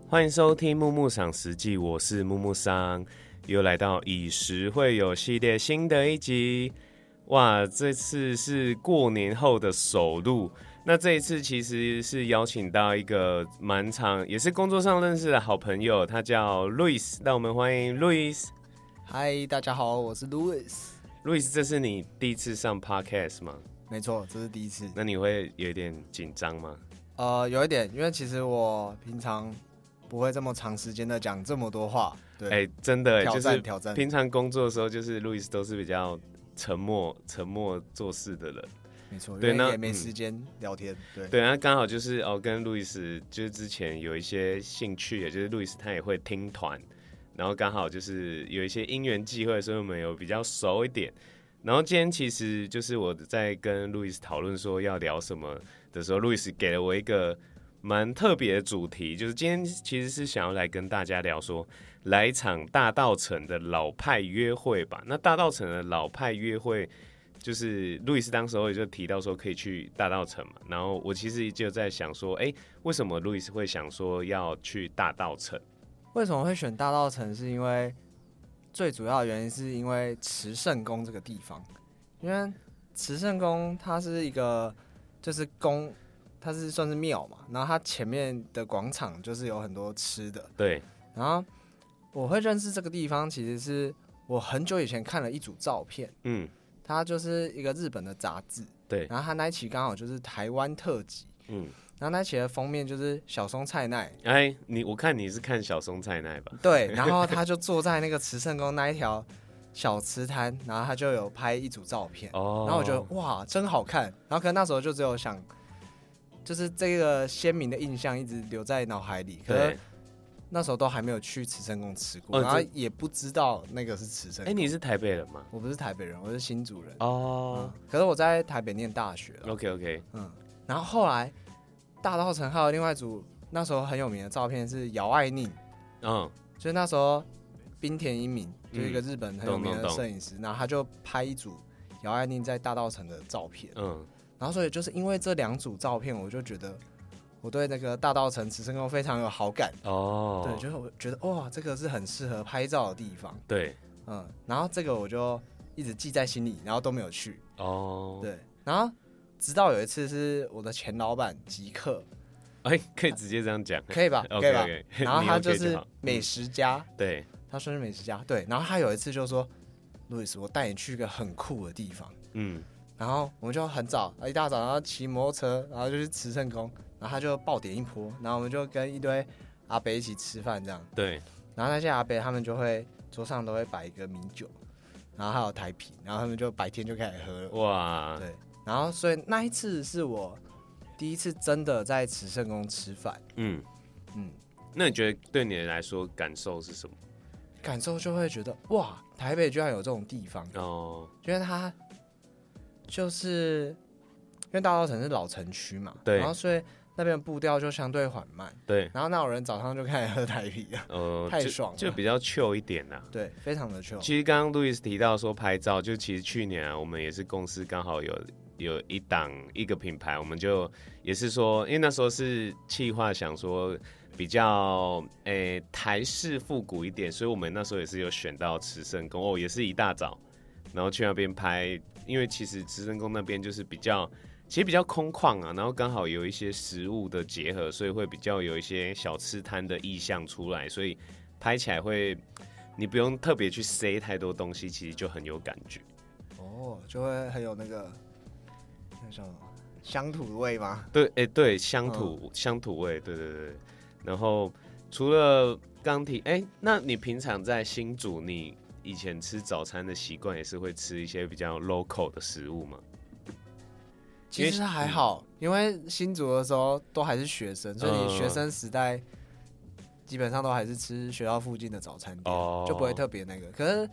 欢迎收听木木赏食记，我是木木桑，又来到以食会友系列新的一集。哇，这次是过年后的首录。那这一次其实是邀请到一个蛮长，也是工作上认识的好朋友，他叫 Louis， 让我们欢迎 Louis。 嗨，大家好，我是 Louis。 Louis， 这是你第一次上 Podcast 吗？ 没错，这是第一次。 那你会有点紧张吗？ 有一点，因为其实我平常不会这么长时间的讲这么多话。对， 真的， 挑战。 平常工作的时候，就是 Louis 都是比较沉默做事的人。 没错， 对，那也没时间聊天。 对，那刚好就是跟路易斯就是之前有一些兴趣，也就是路易斯他也会听团，然后刚好就是有一些因缘际会，所以我们有比较熟一点。然后今天其实就是我在跟路易斯讨论说要聊什么的时候，路易斯给了我一个蛮特别的主题，就是今天其实是想要来跟大家聊说，来一场大稻埕的老派约会吧。那大稻埕的老派约会，就是路易斯当时候也就提到说可以去大稻埕嘛，然后我其实就在想说，为什么路易斯会想说要去大稻埕？ 为什么会选大稻埕？是因为最主要的原因是因为慈圣宫这个地方，因为慈圣宫它是一个就是宫，它是算是庙嘛，然后它前面的广场就是有很多吃的。 对， 然后我会认识这个地方，其实是我很久以前看了一组照片，它就是一个日本的杂志， 对， 然后它那一期刚好就是台湾特辑，然后那一期的封面就是小松菜奈， 我看你是看小松菜奈吧？ 对，然后他就坐在那个慈圣宫那一条小吃摊，然后他就有拍一组照片，然后我觉得哇，真好看，然后可能那时候就只有想，就是这个鲜明的印象一直留在脑海里，可是那时候都还没有去慈圣宫吃过，然后也不知道那个是慈圣宫。 你是台北人吗？ 我不是台北人，我是新竹人。可是我在台北念大学了。 OK， 然后后来大稻埕还有另外一组那时候很有名的照片是姚爱宁，就是那时候滨田英明就是一个日本很有名的摄影师，然后他就拍一组姚爱宁在大稻埕的照片，然后所以就是因为这两组照片，我就觉得我对那个大稻埕慈圣宫非常有好感对，就是我觉得哇，这个是很适合拍照的地方， 对， 然后这个我就一直记在心里，然后都没有去对，然后直到有一次是我的前老板吉克， 可以直接这样讲， 可以吧？可以吧？然后他就是美食家， 对， 他说是美食家，对。然后他有一次就说：“路易斯，我带你去一个很酷的地方。”然后我们就很早，一大早，然后骑摩托车，然后就去慈圣宫，然后他就爆点一波，然后我们就跟一堆阿伯一起吃饭这样。 对。 然后那些阿伯他们就会桌上都会摆一个米酒，然后还有台啤，然后他们就白天就开始喝了。 哇！ 对。然后所以那一次是我第一次真的在慈圣宫吃饭。 那你觉得对你来说感受是什么？ 感受就会觉得哇，台北居然有这种地方因为它就是因为大稻埕是老城区嘛， 对， 然后所以那边的步调就相对缓慢， 对， 然后那有人早上就开始喝台啤了，太爽了， 就比较 chill 一点啦， 对，非常的 chill。 其实刚刚路易斯提到说拍照，就其实去年我们也是公司刚好有一个品牌，我们就也是说，因为那时候是企划想说比较台式复古一点，所以我们那时候也是有选到慈圣宫也是一大早，然后去那边拍，因为其实慈圣宫那边就是比较空旷然后刚好有一些食物的结合，所以会比较有一些小吃摊的意象出来，所以拍起来会你不用特别去塞太多东西，其实就很有感觉就会很有那个叫什么乡土味吗？ 对，对，乡土味，对。然后除了刚提，那你平常在新竹，你以前吃早餐的习惯也是会吃一些比较 local 的食物吗？ 其实还好，因为新竹的时候都还是学生，所以你学生时代基本上都还是吃学校附近的早餐店，就不会特别那个。可是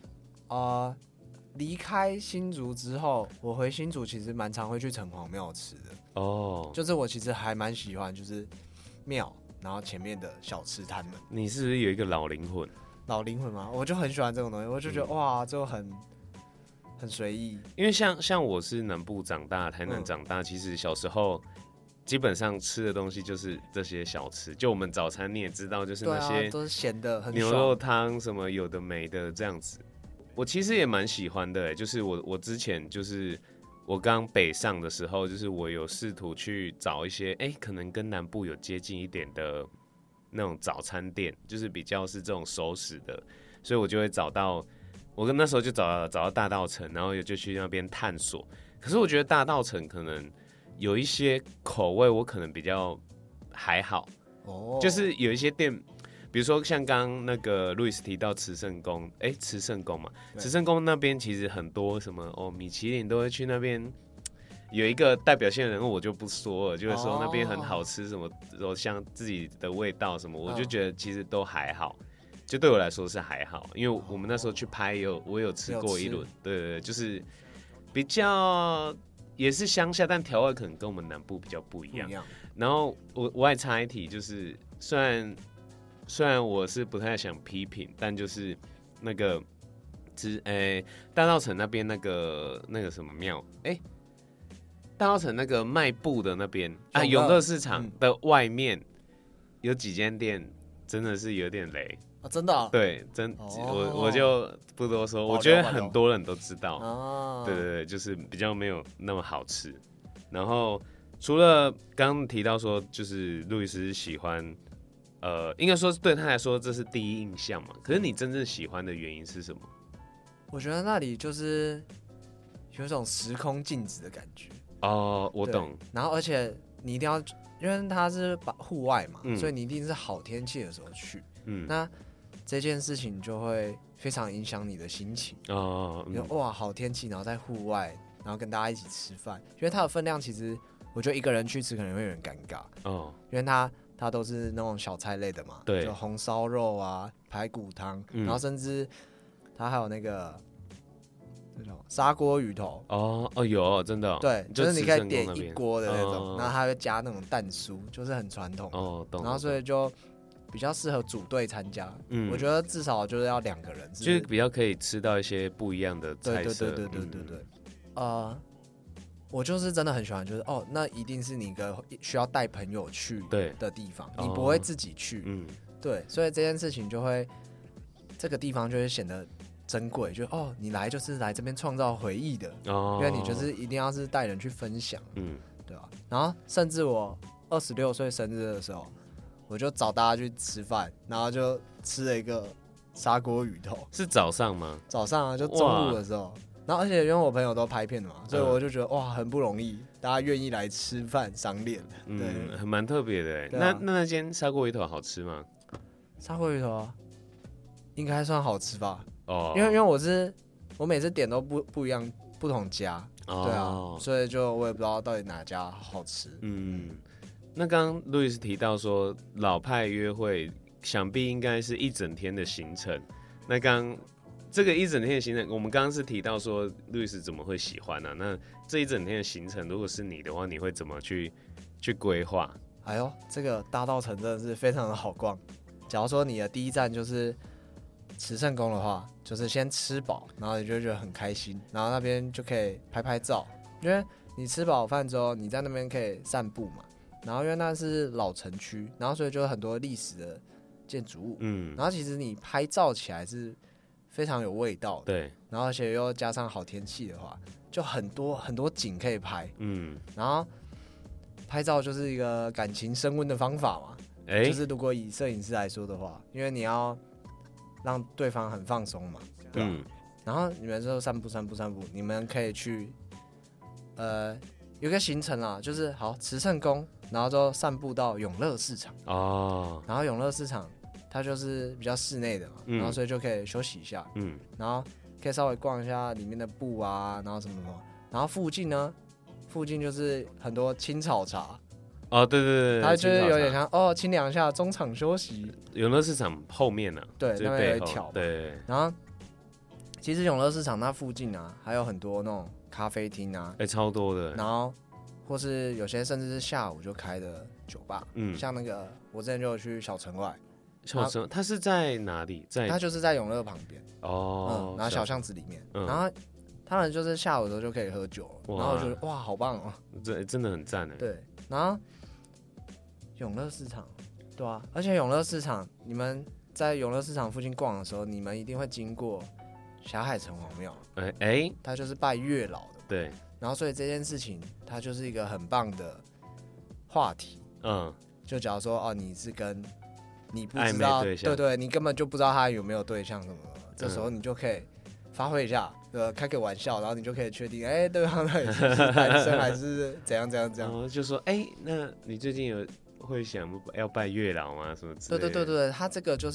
离开新竹之后，我回新竹其实蛮常会去城隍庙吃的就是我其实还蛮喜欢，就是庙，然后前面的小吃摊们。 你是不是有一个老灵魂？ 老灵魂吗？我就很喜欢这种东西，我就觉得哇，就很随意。 因为像我是南部长大，台南长大，其实小时候基本上吃的东西就是这些小吃，就我们早餐你也知道，就是那些都是咸的，很牛肉汤什么有的没的这样子。我其实也蛮喜欢的，就是我之前就是我刚北上的时候，就是我有试图去找一些可能跟南部有接近一点的那种早餐店，就是比较是这种熟食的，所以我就会找到，我那时候就找到大稻埕，然后也就去那边探索。可是我觉得大稻埕可能有一些口味我可能比较还好，就是有一些店，比如说像刚刚那个路易斯提到慈圣宫，慈圣宫嘛，慈圣宫那边其实很多什么米其林都会去那边，有一个代表性的人物我就不说了，就是说那边很好吃什么，像自己的味道什么，我就觉得其实都还好，就对我来说是还好，因为我们那时候去拍我有吃过一轮，对，就是比较也是乡下，但调味可能跟我们南部比较不一样。然后我还插一题，就是虽然我是不太想批评，但就是那个大稻埕那边那个什么庙，大稻埕那个卖布的那边啊，永乐市场的外面有几间店真的是有点雷啊，真的啊？ 对，我就不多说，我觉得很多人都知道，对，就是比较没有那么好吃。然后除了刚刚提到说，就是路易斯喜欢。应该说对他来说这是第一印象嘛。可是你真正喜欢的原因是什么？ 我觉得那里就是有一种时空静止的感觉。 我懂。 然后而且你一定要，因为它是户外嘛，所以你一定是好天气的时候去。那这件事情就会非常影响你的心情。哇，好天气，然后在户外，然后跟大家一起吃饭，因为它的分量其实我觉得一个人去吃可能会有点尴尬。因为它都是那种小菜类的嘛， 对， 就红烧肉啊、排骨汤，然后甚至它还有那个砂锅鱼头。 有真的。 对，就是你可以点一锅的那种，然后它会加那种蛋酥，就是很传统。 懂。 然后所以就比较适合组队参加。我觉得至少就是要2个人， 就是比较可以吃到一些不一样的菜色。 对。我就是真的很喜欢，就是那一定是你一个需要带朋友去的地方，你不会自己去，对，所以这件事情就会，这个地方就会显得珍贵，就你来就是来这边创造回忆的，因为你就是一定要是带人去分享，对吧？然后甚至我26岁生日的时候，我就找大家去吃饭，然后就吃了一个砂锅鱼头。 是早上吗？ 早上啊，就中午的时候。然后而且因为我朋友都拍片的嘛，所以我就觉得哇，很不容易，大家愿意来吃饭赏脸，对， 很蛮特别的。那间砂锅鱼头好吃吗？ 砂锅鱼头应该算好吃吧？因为我每次点都不一样，不同家，对啊，所以就我也不知道到底哪家好吃。 那刚刚路易斯提到说老派约会，想必应该是一整天的行程。那这个一整天的行程，我们刚刚是提到说路易斯怎么会喜欢呢？那这一整天的行程，如果是你的话，你会怎么去规划？ 这个大稻埕真的是非常的好逛。假如说你的第一站就是慈圣宫的话，就是先吃饱，然后你就觉得很开心，然后那边就可以拍拍照，因为你吃饱饭之后，你在那边可以散步嘛。然后因为那是老城区，然后所以就有很多历史的建筑物，然后其实你拍照起来是非常有味道的， 对， 然后而且又加上好天气的话，就很多景可以拍，然后拍照就是一个感情升温的方法嘛，就是如果以摄影师来说的话，因为你要让对方很放松嘛，对吧？然后你们就散步，你们可以去，有个行程啦，就是慈圣宫，然后就散步到永乐市场，然后永乐市场。它就是比较室内的嘛，然后所以就可以休息一下，然后可以稍微逛一下里面的布啊，然后什么，然后附近就是很多青草茶， 对， 它就是有点像清凉一下中场休息。 永乐市场后面呢， 对，那边有一条， 对， 然后其实永乐市场那附近啊，还有很多那种咖啡厅啊， 超多的， 然后或是有些甚至是下午就开的酒吧，像那个我之前就有去小城外。 它是在哪里？ 它就是在永乐旁边然后小巷子里面，然后他们就是下午的时候就可以喝酒，然后我觉得哇，好棒哦， 真的很赞哎。 对， 然后永乐市场，对啊，而且永乐市场，你们在永乐市场附近逛的时候，你们一定会经过霞海城隍庙，它就是拜月老的， 对。 然后所以这件事情，它就是一个很棒的话题，就假如说你是跟你不知道，对，你根本就不知道他有没有对象什么的，这时候你就可以发挥一下，开个玩笑，然后你就可以确定，对方到底是不是单身还是怎样， 就说，那你最近有会想要拜月老吗？什么之类的？ 对，他这个就是，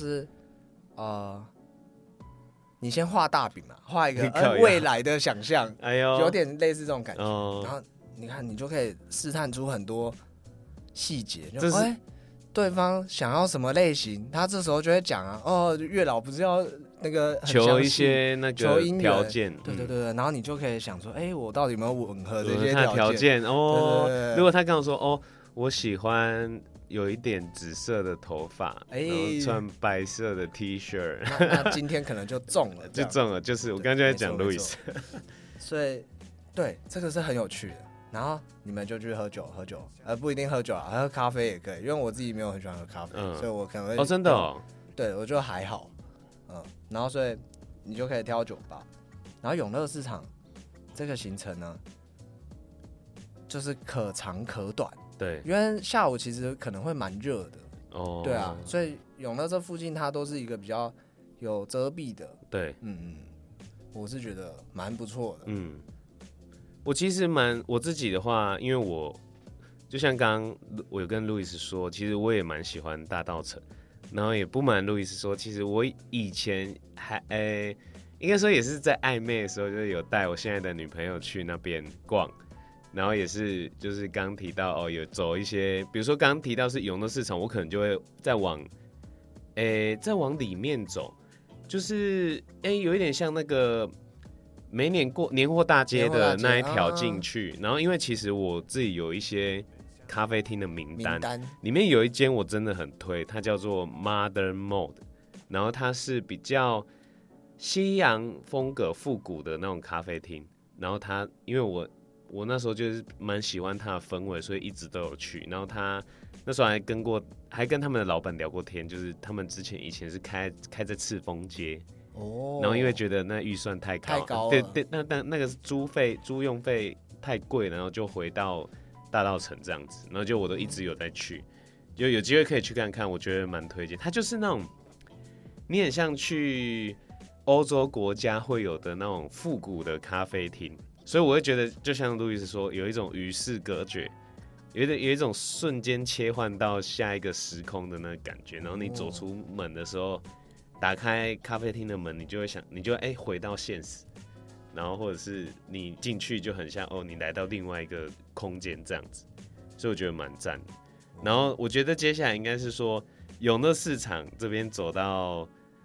你先画大饼嘛，画一个未来的想象，有点类似这种感觉，然后你看你就可以试探出很多细节，对方想要什么类型，他这时候就会讲月老不是要那个求一些那个条件， 对，然后你就可以想说，我到底有没有吻合这些条件对。 如果他跟我说，我喜欢有一点紫色的头发，然后穿白色的 T 恤， 那今天可能就中了， 就是我刚才就在讲路易斯， 所以对这个是很有趣的。然后你们就去喝酒，不一定喝酒啊，喝咖啡也可以，因为我自己没有很喜欢喝咖啡，所以我可能会真的哦， 对我就还好，然后所以你就可以挑酒吧，然后永乐市场这个行程呢，就是可长可短， 对， 因为下午其实可能会蛮热的，对啊，所以永乐这附近它都是一个比较有遮蔽的， 对， 我是觉得蛮不错的， 我其实我自己的话，因为我就像刚刚我有跟路易斯说，其实我也蛮喜欢大稻埕，然后也不瞒路易斯说，其实我以前应该说也是在暧昧的时候，就是有带我现在的女朋友去那边逛，然后也是就是刚提到有走一些，比如说刚提到是永乐市场，我可能就会再往里面走，就是有一点像那个。每年过年货大街的那一条进去，然后因为其实我自己有一些咖啡厅的名单，里面有一间我真的很推，它叫做 Modern Mode， 然后它是比较西洋风格复古的那种咖啡厅，然后它因为我那时候就是蛮喜欢它的氛围，所以一直都有去，然后他那时候还跟他们的老板聊过天，就是他们以前是开在赤峰街。然后因为觉得那预算太高了，对，那个租用费太贵，然后就回到大稻埕这样子，然后就我都一直有在去，就有机会可以去看看，我觉得蛮推荐。它就是那种你很像去欧洲国家会有的那种复古的咖啡厅，所以我会觉得就像路易斯说，有一种与世隔绝，有一种瞬间切换到下一个时空的那个感觉，然后你走出门的时候。打开咖啡厅的门，你就会回到现实，然后或者是你进去就很像你来到另外一个空间这样子，所以我觉得蛮赞的。然后我觉得接下来应该是说永乐市场这边走到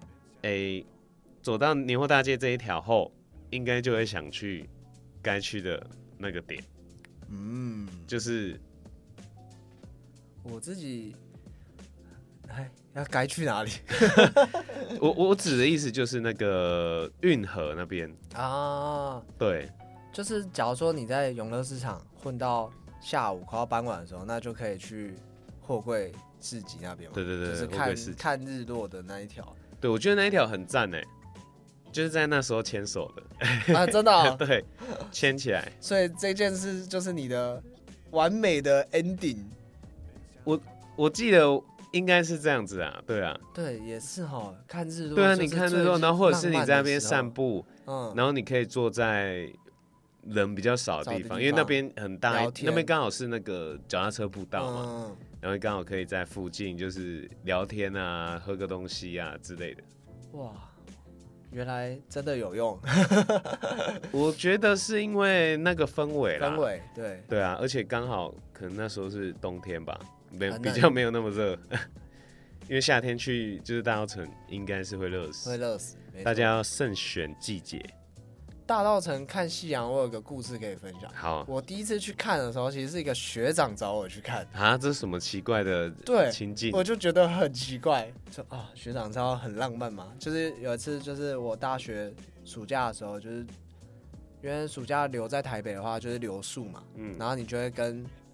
年货大街这一条后，应该就会想去该去的那个点，就是我自己。要该去哪里？ 我指的意思就是那个运河那边啊， 对， 就是假如说你在永乐市场混到下午快要傍晚的时候，那就可以去货柜市集那边嘛。 对， 就是看日落的那一条。 对，我觉得那一条很赞哎，就是在那时候牵手的啊，真的哦？ 对，牵起来。 所以这件事就是你的完美的 ending。 我记得。应该是这样子啊，对啊， 对，也是哈，看日落。 对啊，你看日落，然后或者是你在那边散步，然后你可以坐在人比较少的地方，因为那边很大，那边刚好是那个脚踏车步道嘛，然后刚好可以在附近就是聊天啊，喝个东西啊之类的。 哇，原来真的有用。 我觉得是因为那个氛围啦，对啊，而且刚好可能那时候是冬天吧。比较没有那么热，因为夏天去就是大稻埕应该是会热死，大家要慎选季节。 大稻埕看夕阳，我有个故事可以分享。 好， 我第一次去看的时候，其实是一个学长找我去看啊，这是什么奇怪的情境？ 我就觉得很奇怪，说学长知道很浪漫嘛。就是有一次，就是我大学暑假的时候，就是因为暑假留在台北的话，就是留宿嘛，然后你就会跟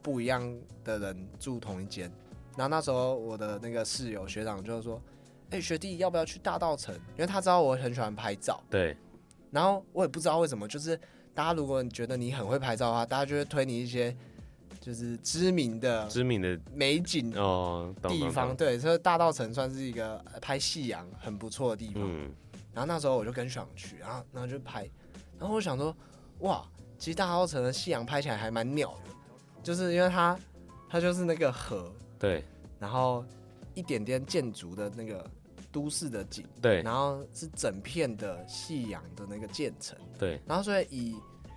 不一样的人住同一间。然后那时候我的那个室友学长就说：“学弟要不要去大稻埕？”因为他知道我很喜欢拍照。 对。 然后我也不知道为什么，就是大家如果你觉得你很会拍照的话，大家就会推你一些就是知名的美景地方。对，所以大稻埕算是一个拍夕阳很不错的地方。然后那时候我就跟学长去，然后就拍。然后我想说，哇，其实大稻埕的夕阳拍起来还蛮鸟的，就是因为它就是那个河， 对， 然后一点点建筑的那个都市的景， 对， 然后是整片的夕阳的那个渐层， 对， 然后所以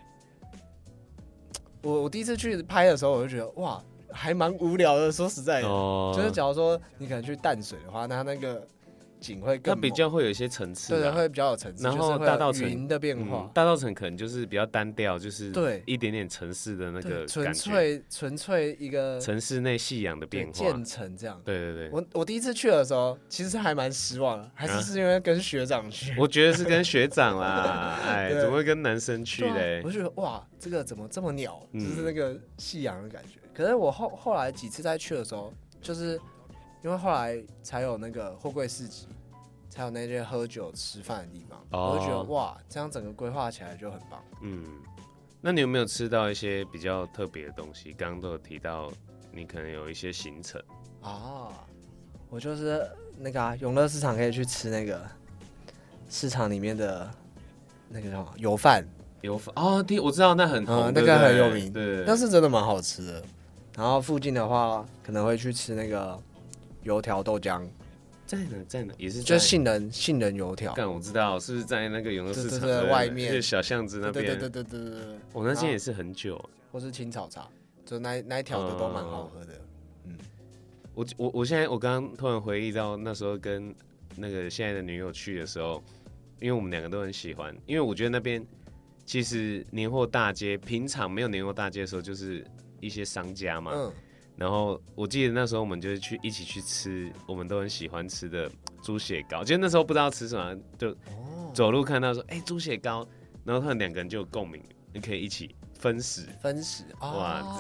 我第一次去拍的时候，我就觉得哇，还蛮无聊的。说实在的，就是假如说你可能去淡水的话，那个景会更它比较会有一些层次， 对，会比较有层次。 然后大稻埕云的变化， 大稻埕可能就是比较单调，就是对一点点城市的那个感觉，纯粹一个城市内夕阳的变化， 渐层这样。 对对对， 我第一次去的时候，其实还蛮失望的，还是因为跟学长去。 我觉得是跟学长啦，哎，怎么会跟男生去嘞？ 我就觉得哇，这个怎么这么鸟，就是那个夕阳的感觉。可是我后来几次再去的时候，就是因为后来才有那个货柜市集。才有那些喝酒吃饭的地方，我就觉得哇，这样整个规划起来就很棒。 那你有没有吃到一些比较特别的东西？刚刚都有提到，你可能有一些行程我就是那个永乐市场可以去吃那个市场里面的那个叫什么油饭。 我知道那很红， 那个很有名， 对， 但是真的蛮好吃的。然后附近的话，可能会去吃那个油条豆浆。 在哪？也是就杏仁油条。 我知道，是不是在那个永乐市场的外面， 小巷子那边？ 对。 我那间也是很久。 或是青草茶，就那一条的都蛮好喝的。 我现在我刚刚突然回忆到那时候跟那个现在的女友去的时候，因为我们两个都很喜欢，因为我觉得那边其实年货大街，平常没有年货大街的时候，就是一些商家嘛。然后我记得那时候我们就是一起去吃我们都很喜欢吃的猪血糕，就那时候不知道吃什么，就走路看到说猪血糕，然后他们两个人就有共鸣，你可以一起分食，哇，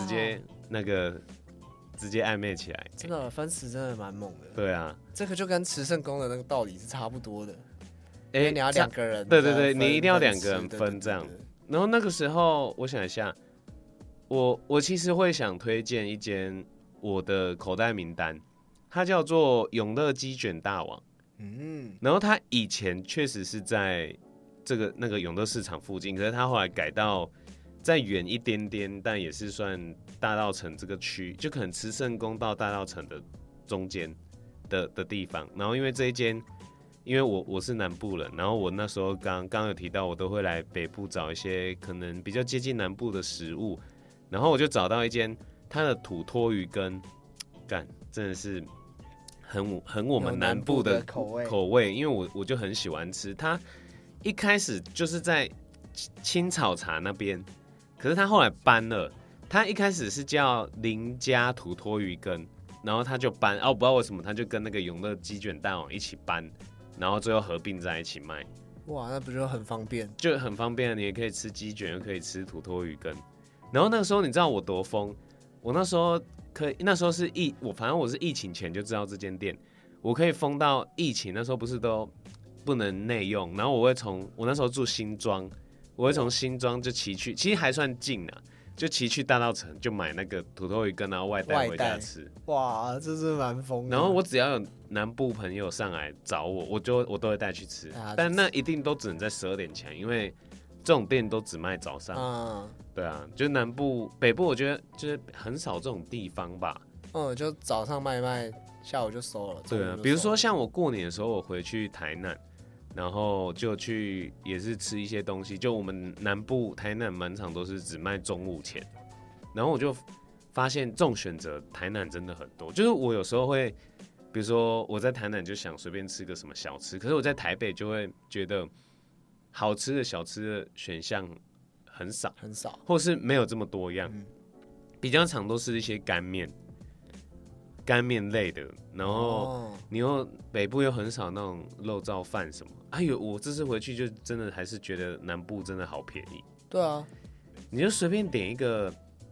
直接暧昧起来， 真的分食真的蛮猛的。 对啊， 这个就跟慈圣宫的那个道理是差不多的，因为你要两个人， 对，你一定要两个人分这样。然后那个时候我想一下。我其实会想推荐一间我的口袋名单，它叫做永乐鸡卷大王。然后它以前确实是在那个永乐市场附近，可是它后来改到再远一点点，但也是算大稻埕这个区，就可能慈圣宫到大稻埕的中间的地方。然后因为这一间，因为我是南部人，然后我那时候刚有提到，我都会来北部找一些可能比较接近南部的食物。然后我就找到一间，它的土鳜鱼羹，真的是很我们南部的口味，因为我就很喜欢吃。它一开始就是在青草茶那边，可是它后来搬了。它一开始是叫林家土鳜鱼羹，然后它就搬，我不知道为什么，它就跟那个永乐鸡卷大王一起搬，然后最后合并在一起卖。 哇，那不就很方便？ 就很方便，你也可以吃鸡卷，又可以吃土鳜鱼羹。然后那个时候你知道我多疯？我那时候是反正我是疫情前就知道这间店，我可以疯到疫情那时候不是都不能内用，然后我那时候住新庄，我会从新庄就骑去，其实还算近啊，就骑去大稻埕就买那个土鳜鱼羹，然后外带回家吃。 哇，这是蛮疯的。 然后我只要有南部朋友上来找我都会带去吃，但那一定都只能在12点前，因为这种店都只卖早上。对啊，就南部、北部，我觉得就是很少这种地方吧。 就早上卖，下午就收了。 对啊，比如说像我过年的时候，我回去台南，然后就去也是吃一些东西。就我们南部台南满场都是只卖中午前，然后我就发现这种选择台南真的很多。就是我有时候会，比如说我在台南就想随便吃个什么小吃，可是我在台北就会觉得好吃的小吃的选项很少，或是没有这么多样，比较常都是一些干面类的，然后你又北部又很少那种肉燥饭什么。我这次回去就真的还是觉得南部真的好便宜。 对啊， 你就随便点一个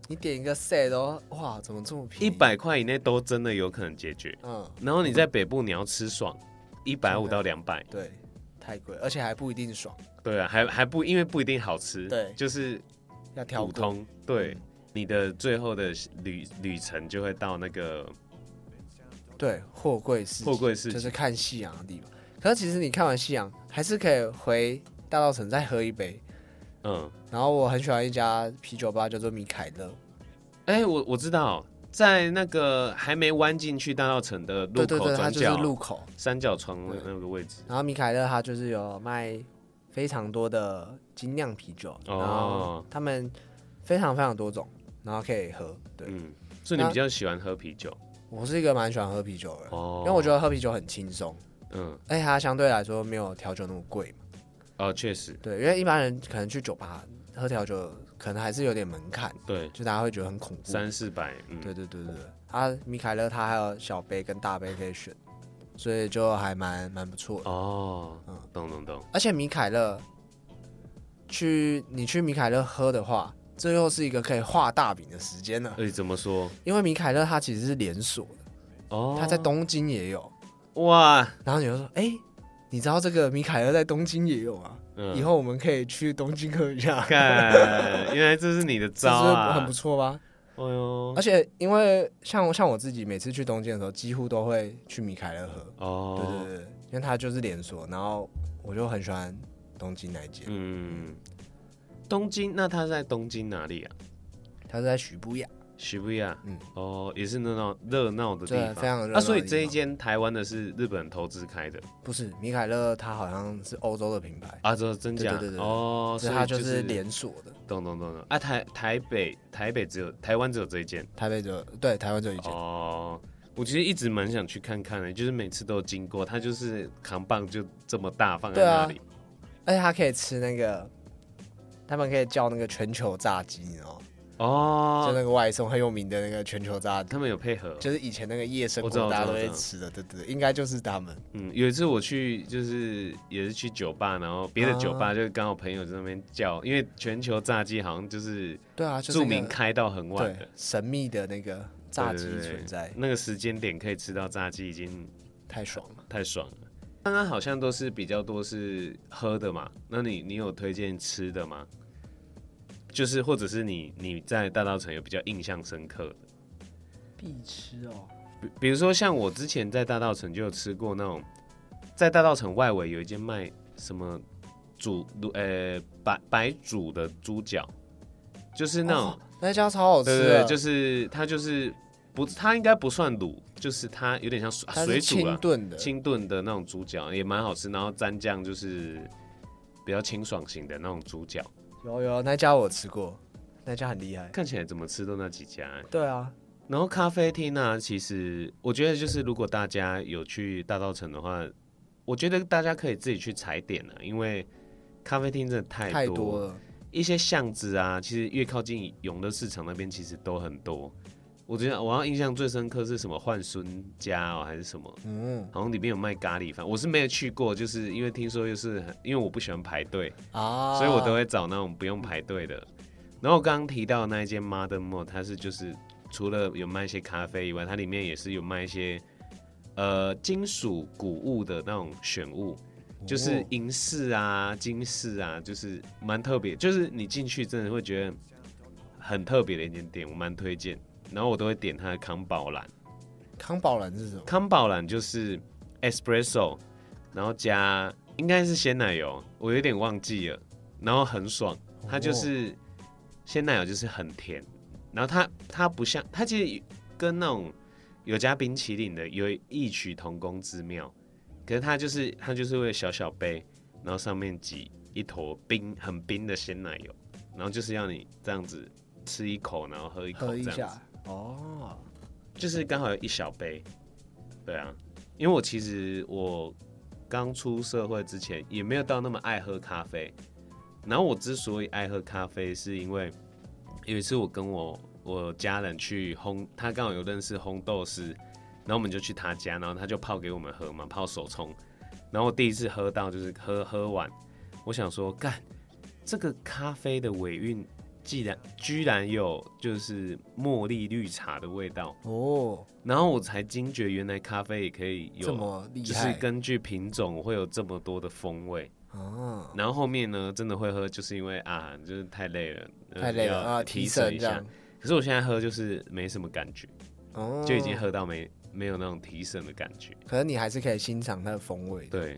你点一个 set 都哇，怎么这么便宜 ？100块以内都真的有可能解决。然后你在北部你要吃爽，150到200， 对，太贵，而且还不一定爽。 对啊，还不因为不一定好吃， 对， 就是要挑普通。对，你的最后的旅程就会到那个对货柜市集，就是看夕阳的地方。可是其实你看完夕阳，还是可以回大稻埕再喝一杯。然后我很喜欢一家啤酒吧，叫做米凯勒。 我知道，在那个还没弯进去大稻埕的路口转角， 它就是路口三角窗那个位置。 然后米凯勒它就是有卖非常多的精酿啤酒，然后他们非常非常多种，然后可以喝。对， 所以你比较喜欢喝啤酒？ 我是一个蛮喜欢喝啤酒的，因为我觉得喝啤酒很轻松。而且它相对来说没有调酒那么贵嘛。 确实， 对，因为一般人可能去酒吧喝调酒，可能还是有点门槛， 对， 就大家会觉得很恐怖 ，300-400， 对。米凯勒它还有小杯跟大杯可以选，所以就还蛮不错的。 懂。 而且米凯勒，你去米凯勒喝的话，这又是一个可以画大饼的时间了。 怎么说？ 因为米凯勒它其实是连锁的，它在东京也有。 哇！ 然后你就说，你知道这个米凯勒在东京也有啊？以后我们可以去东京喝一下。 原来这是你的招啊， 这是很不错吧？而且因为像我自己每次去东京的时候，几乎都会去米凯勒喝。对，因为它就是连锁，然后我就很喜欢东京那一间。 东京，那它在东京哪里啊？ 它是在徐布亚。 也是热闹的地方， 非常热闹。 所以这一间台湾的是日本人投资开的？ 不是，米凯勒它好像是欧洲的品牌啊，这真假？ 对， 所以它就是连锁的。 懂。台湾只有这一间， 台湾只有一间。 我其实一直蛮想去看看的，就是每次都经过，它就是扛棒就这么大放在那里， 而且它可以吃那个，他们可以叫那个全球炸鸡，你知道吗？就那个外送很有名的那个全球炸鸡， 他们有配合， 就是以前那个夜生活大家都会吃的，对，应该就是他们。 有一次我去，就是也是去酒吧，然后别的酒吧就刚好朋友在那边叫，因为全球炸鸡好像就是著名开到很晚的神秘的那个炸鸡存在， 那个时间点可以吃到炸鸡已经太爽了。 刚刚好像都是比较多是喝的嘛，那你有推荐吃的吗？就是或者是你在大稻埕有比较印象深刻的必吃哦， 比如说像我之前在大稻埕就有吃过那种，在大稻埕外围有一间卖什么白煮的猪脚，就是那种那家超好吃的， 对，就是它应该不算卤，就是它有点像水煮啊，清炖的那种猪脚也蛮好吃，然后蘸酱就是比较清爽型的那种猪脚。 有那家我吃过，那家很厉害， 看起来怎么吃都那几家。 对啊， 然后咖啡厅啊，其实我觉得就是如果大家有去大稻埕的话，我觉得大家可以自己去踩点了，因为咖啡厅真的太多了。一些巷子啊，其实越靠近永乐市场那边，其实都很多。我觉得我印象最深刻是什么焕孙家还是什么，好像里面有卖咖喱饭，我是没有去过，就是因为听说因为我不喜欢排队所以我都会找那种不用排队的。然后我刚刚提到的那一间 Modern Mall， 它是就是除了有卖一些咖啡以外，它里面也是有卖一些金属古物的那种选物，就是银饰啊、金饰啊，就是蛮特别，就是你进去真的会觉得很特别的一间店，我蛮推荐。然后我都会点它的康宝蓝。 康宝蓝是什么？ 康宝蓝就是 espresso， 然后加应该是鲜奶油，我有点忘记了。然后很爽，它就是鲜奶油就是很甜，然后它不像它其实跟那种有加冰淇淋的有异曲同工之妙，可是它就是会小小杯，然后上面挤一坨很冰的鲜奶油，然后就是要你这样子吃一口，然后喝一口这样子。就是刚好有一小杯，对啊，因为其实我刚出社会之前也没有到那么爱喝咖啡，然后我之所以爱喝咖啡，是因为有一次我跟我家人去他刚好有认识烘豆师，然后我们就去他家，然后他就泡给我们喝嘛，泡手冲，然后我第一次喝到就是喝完，我想说干这个咖啡的尾韵居然有就是茉莉绿茶的味道哦， 然后我才惊觉原来咖啡也可以有这么厉害， 就是根据品种会有这么多的风味。哦，然后后面呢，真的会喝，就是因为就是太累了，提神一下。可是我现在喝就是没什么感觉，就已经喝到没有那种提神的感觉。 可是你还是可以欣赏它的风味。 对，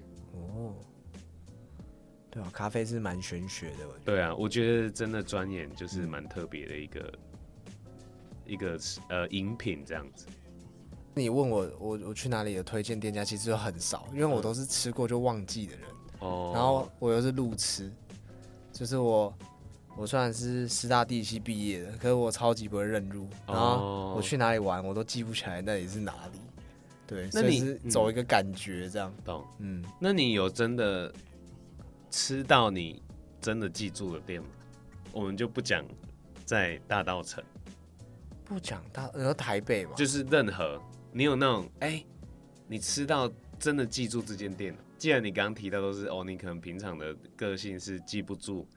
对啊，咖啡是蛮玄学的。 对啊，我觉得真的钻研就是蛮特别的一个饮品这样子。 你问我去哪里的推荐店家，其实就很少，因为我都是吃过就忘记的人。然后我又是路痴，就是我虽然是师大地系毕业的，可是我超级不会认路。然后我去哪里玩，我都记不起来那里是哪里。对，所以是走一个感觉这样。 懂，那你有真的吃到你真的记住的店吗？我们就不讲在大稻埕， 不讲台北嘛， 就是任何你有那种你吃到真的记住这间店。既然你刚刚提到都是你可能平常的个性是记不住，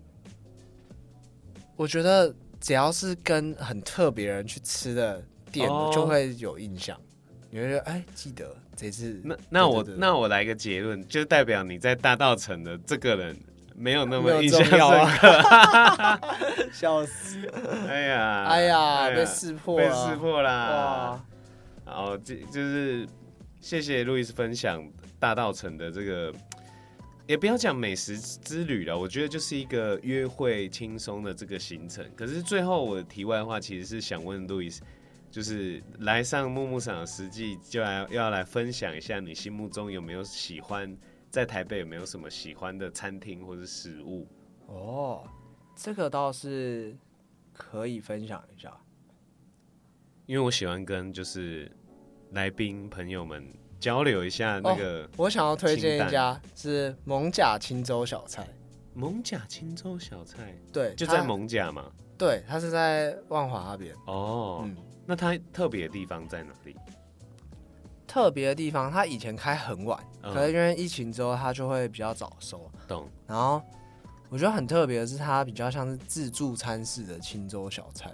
我觉得只要是跟很特别人去吃的店，就会有印象。你会觉得记得这次。 那我来个结论，就代表你在大稻埕的这个人没有那么印象深刻。笑死！ 哎呀， 被识破啦！好，就是谢谢路易斯分享大稻埕的这个，也不要讲美食之旅了，我觉得就是一个约会轻松的这个行程。可是最后我的题外话其实是想问路易斯，就是来上木木赏的实际就要来分享一下你心目中有没有喜欢在台北有没有什么喜欢的餐厅或是食物？ 这个倒是可以分享一下， 因为我喜欢跟就是来宾朋友们交流一下那个。 我想要推荐一家是艋舺青州小菜。 艋舺青州小菜， 对， 就在艋舺嘛。 对，它是在万华那边。 那它特别的地方在哪里？ 特别的地方，它以前开很晚，可是因为疫情之后，它就会比较早收。 懂。 然后我觉得很特别的是，它比较像是自助餐式的青州小菜。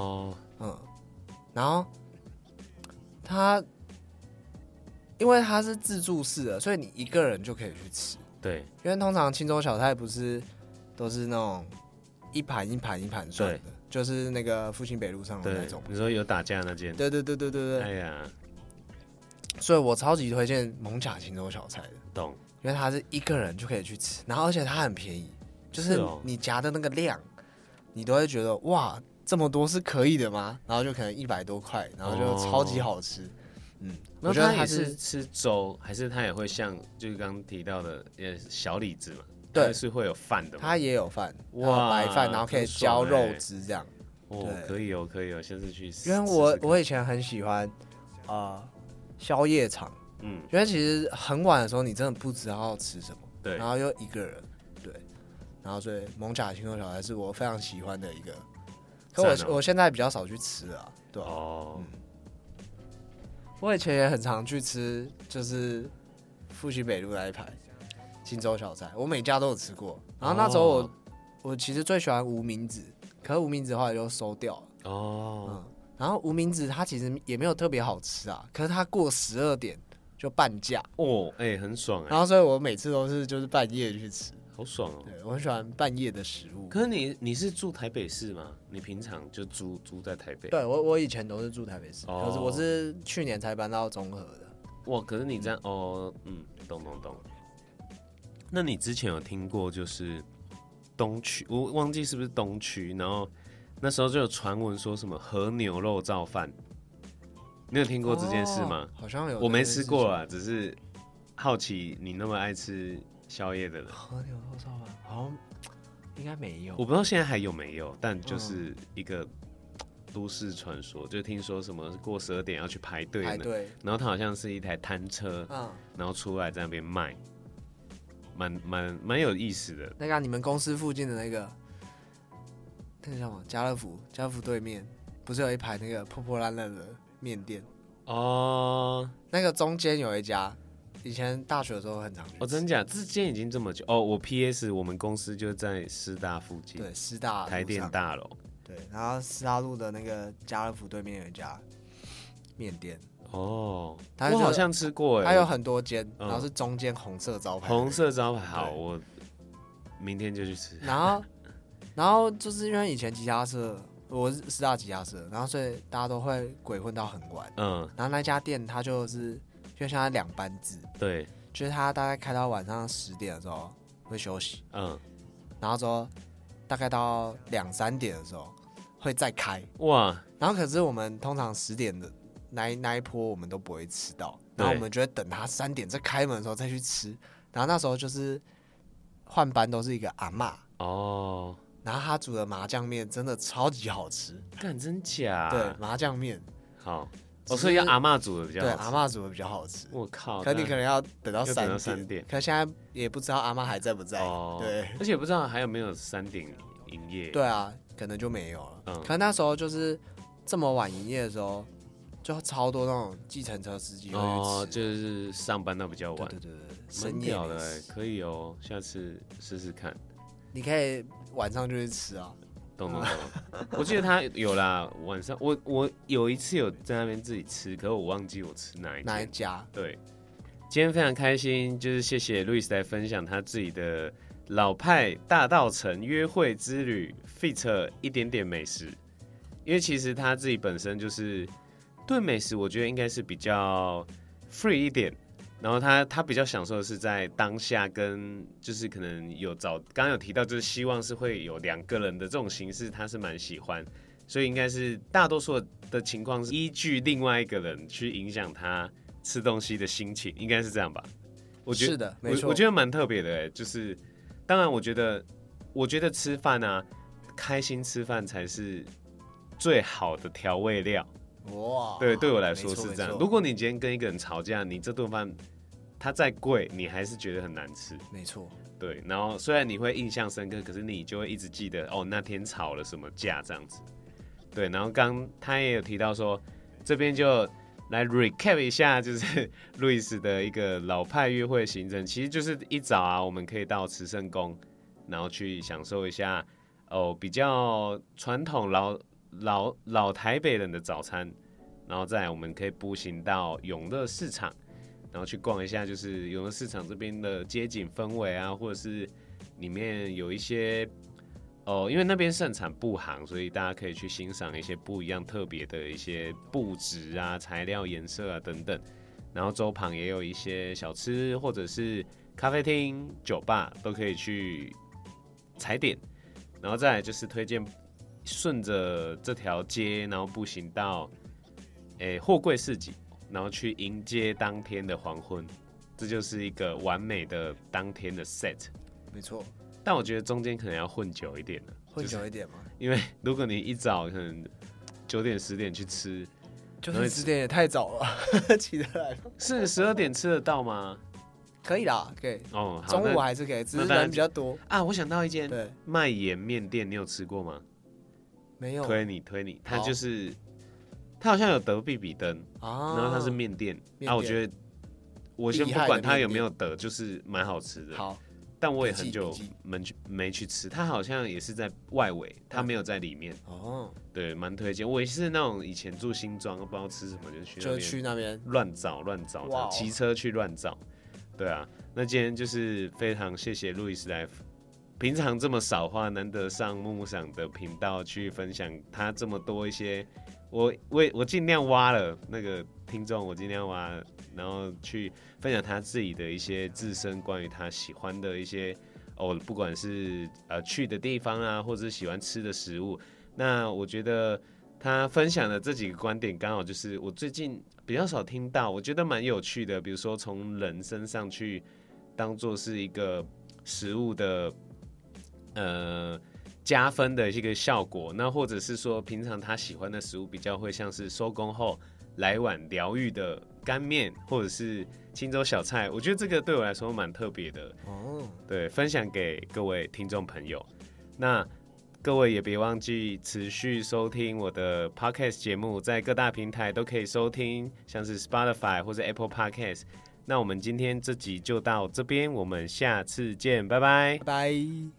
然后它因为它是自助式的，所以你一个人就可以去吃。 对， 因为通常青州小菜不是都是那种一盘一盘一盘算的，就是那个复兴北路上的那种。 你说有打架那间？ 对。哎呀，所以我超级推荐艋舺青州小菜的。 懂。 因为它是一个人就可以去吃，然后而且它很便宜，就是你夹的那个量，你都会觉得哇，这么多是可以的吗？然后就可能100多块，然后就超级好吃。 我觉得他也是吃粥，还是他也会像就是刚刚提到的小李子嘛？对，是会有饭的嘛？ 他也有饭，哇，白饭，然后可以浇肉汁这样。 可以哦，下次去试。 因为我以前很喜欢宵夜场，因为其实很晚的时候你真的不知道要吃什么，对，然后又一个人，对，然后所以艋舺青州小菜是我非常喜欢的一个，可我现在比较少去吃啊，对。我以前也很常去吃，就是复兴北路那一排青州小菜，我每家都有吃过。然后那时候我其实最喜欢无名指，可是无名指后来就收掉了。然后无名指它其实也没有特别好吃啊，可是它过12点就半价很爽然后所以我每次都是就是半夜去吃。 好爽哦！ 对，我很喜欢半夜的食物。 可是你是住台北市吗？你平常就住在台北？ 对，我以前都是住台北市，可是我是去年才搬到中和的。 哇，可是你这样懂。那你之前有听过就是东区，我忘记是不是东区，然后那时候就有传闻说什么和牛肉燥饭，你有听过这件事吗？ 好像有， 我没吃过啦，只是好奇你那么爱吃宵夜的人， 和牛肉燥饭好像应该没有， 我不知道现在还有没有，但就是一个都市传说，就听说什么过12点要去排队，然后它好像是一台摊车，然后出来在那边卖，蛮有意思的。 那个你们公司附近的那个叫什么？家乐福对面不是有一排那个破破烂烂的面店？那个中间有一家。 以前大学的时候很常去吃。 哦，真假？之前已经这么久哦。我 PS 我们公司就在师大附近， 对，师大台电大楼。 对，然后师大路的那个家乐福对面有一家面店。 哦，我好像吃过哎。 它有很多间，然后是中间红色招牌。 红色招牌，好，我明天就去吃。 然后就是因为以前吉他社，我是师大吉他社，然后所以大家都会鬼混到很晚。然后那家店它就是就像它2班制， 对， 就是它大概开到晚上10点的时候会休息，然后之后大概到2、3点的时候会再开。哇！然后可是我们通常10点的那一波我们都不会吃到，然后我们就会等它3点再开门的时候再去吃。然后那时候就是换班都是一个阿嬷哦。然后他煮的麻酱面真的超级好吃， 干真假？ 对，麻酱面好，所以要阿嬷煮的比较好吃。 对，阿嬷煮的比较好吃。 我靠！ 可你可能要等到3点，可现在也不知道阿嬷还在不在。对， 而且不知道还有没有3点营业。 对啊，可能就没有了。可能那时候就是这么晚营业的时候，就超多那种计程车司机会去吃。 就是上班到比较晚。 对， 深夜的可以哦，下次试试看。 你可以晚上就去吃啊。 懂。我记得他有啦，晚上我有一次有在那边自己吃，可是我忘记我吃哪一家。 对，今天非常开心，就是谢谢 Louis 来分享他自己的老派大稻埕约会之旅 ，feat 一点点美食。因为其实他自己本身就是对美食，我觉得应该是比较 free 一点。然后他比较享受的是在当下，跟就是可能刚刚有提到，就是希望是会有2个人的这种形式，他是蛮喜欢，所以应该是大多数的情况是依据另外一个人去影响他吃东西的心情，应该是这样吧？我觉得是的，没错， 我觉得蛮特别的，就是当然我觉得吃饭啊，开心吃饭才是最好的调味料。哇，对我来说是这样。如果你今天跟一个人吵架，你这顿饭它再贵，你还是觉得很难吃。 没错， 对。然后虽然你会印象深刻，可是你就会一直记得那天吵了什么架这样子。对。然后刚他也有提到说，这边就来 recap 一下，就是路易斯的一个老派约会行程，其实就是一早啊，我们可以到慈圣宫，然后去享受一下比较传统老台北人的早餐，然后再来我们可以步行到永乐市场，然后去逛一下，就是永乐市场这边的街景氛围啊，或者是里面有一些因为那边盛产布行，所以大家可以去欣赏一些不一样特别的一些布质啊、材料、颜色啊等等。然后周旁也有一些小吃或者是咖啡厅、酒吧都可以去踩点，然后再来就是推荐。顺着这条街，然后步行到货柜市集，然后去迎接当天的黄昏，这就是一个完美的当天的 set。 没错， 但我觉得中间可能要混久一点了。 混久一点吗？ 因为如果你一早可能9点10点去吃 ，9点10点也太早了，起得来吗？ 是12点吃得到吗？ 可以啦，可以。 哦， 中午还是可以，只是人比较多啊。我想到一间卖盐面店，你有吃过吗？ 没有， 推你，他就是他好像有得必比登啊，然后他是面店啊，我觉得我先不管他有没有得，就是蛮好吃的。 好， 但我也很久没去吃，他好像也是在外围，他没有在里面。哦，对，蛮推荐。我也是那种以前住新庄，不知道吃什么就去那边乱找，骑车去乱找。对啊，那今天就是非常谢谢路易斯来。平常这么少话，难得上木木赏的频道去分享他这么多一些，我尽量挖了那个听众，我尽量挖，然后去分享他自己的一些自身关于他喜欢的一些不管是去的地方啊，或者是喜欢吃的食物。那我觉得他分享的这几个观点，刚好就是我最近比较少听到，我觉得蛮有趣的。比如说从人身上去当做是一个食物的。加分的一个效果，那或者是说平常他喜欢的食物比较会像是收工后来碗疗愈的干面，或者是清粥小菜，我觉得这个对我来说蛮特别的哦。对，分享给各位听众朋友。那各位也别忘记持续收听我的 podcast 节目，在各大平台都可以收听，像是 Spotify 或者 Apple Podcast。 那我们今天这集就到这边，我们下次见，拜拜， 拜拜。